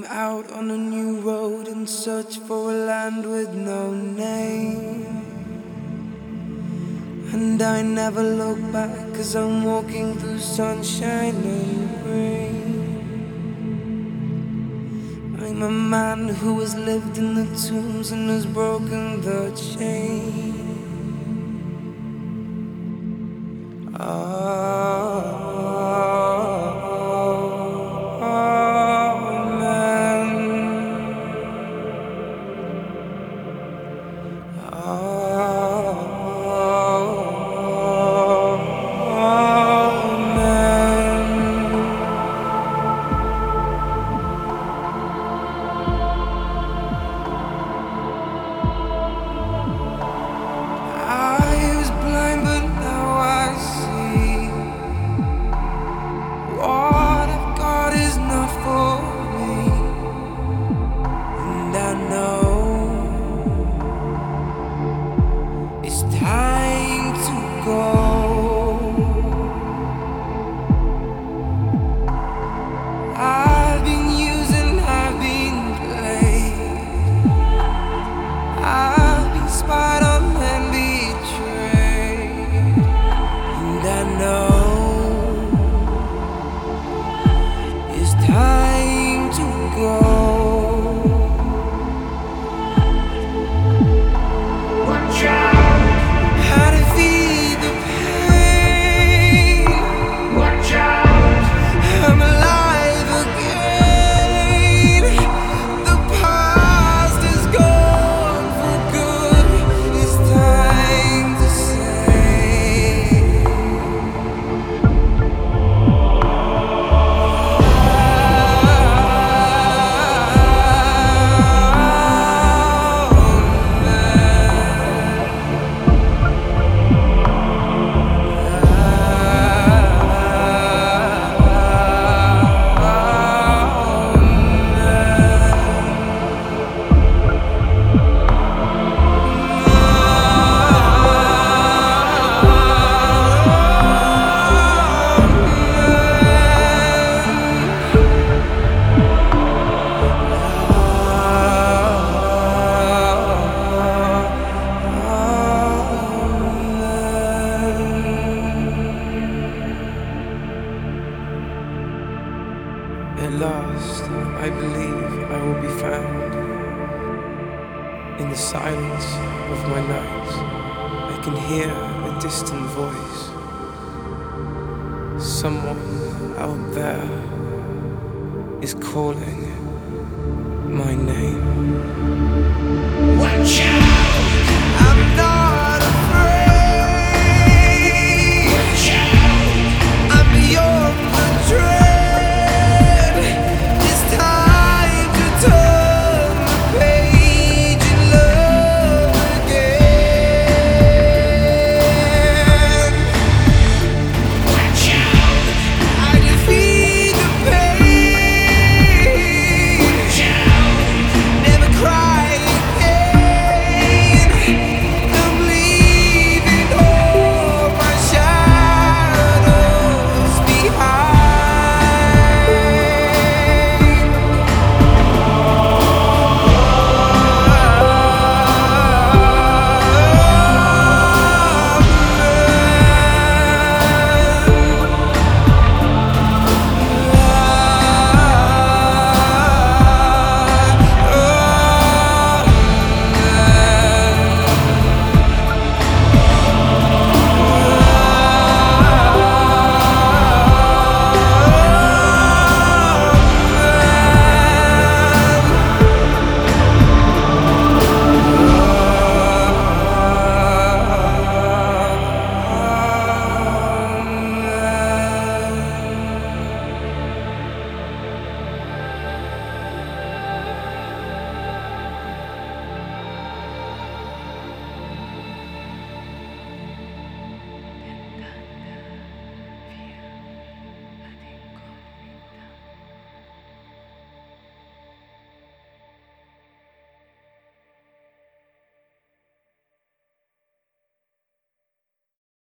out on a new road in search for a land with no name. And I never look back, 'cause I'm walking through sunshine and rain. I'm a man who has lived in the tombs and has broken the chain. At last, I believe I will be found. In the silence of my night, I can hear a distant voice. Someone out there is calling my name. Watch out!